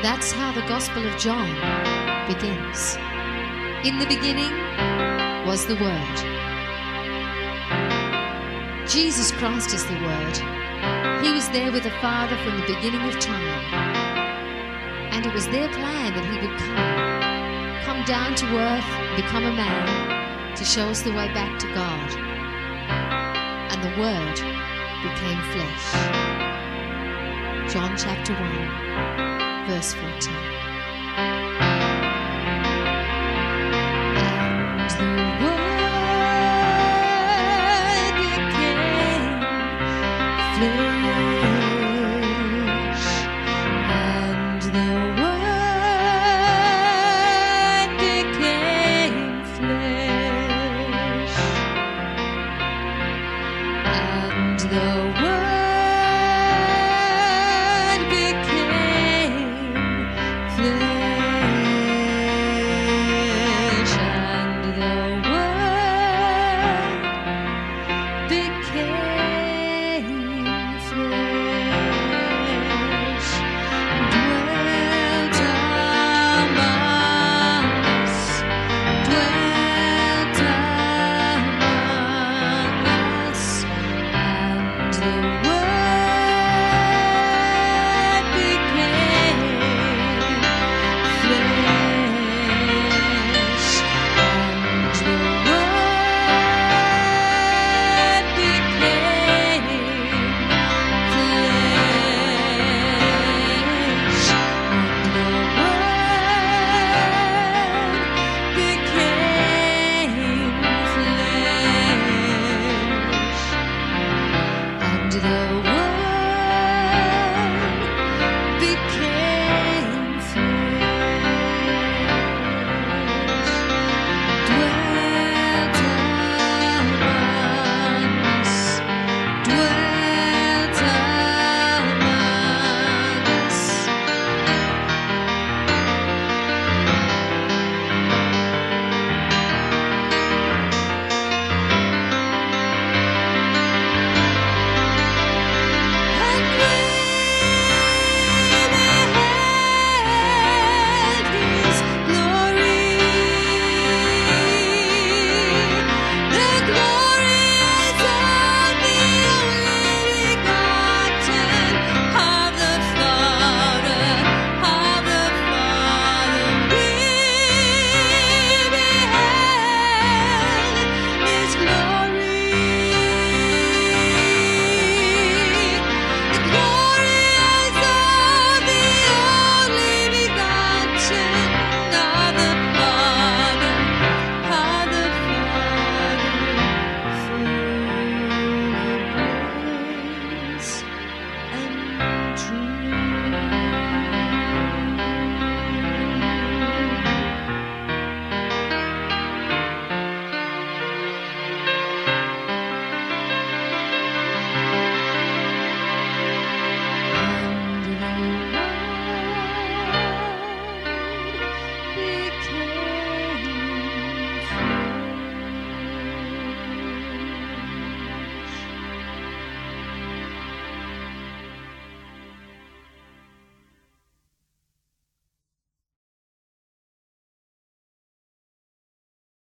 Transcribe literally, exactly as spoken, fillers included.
That's how the Gospel of John begins. In the beginning was the Word. Jesus Christ is the Word. He was there with the Father from the beginning of time. And it was their plan that he would come, come down to earth, become a man, to show us the way back to God. And the Word became flesh. John chapter one, verse fourteen.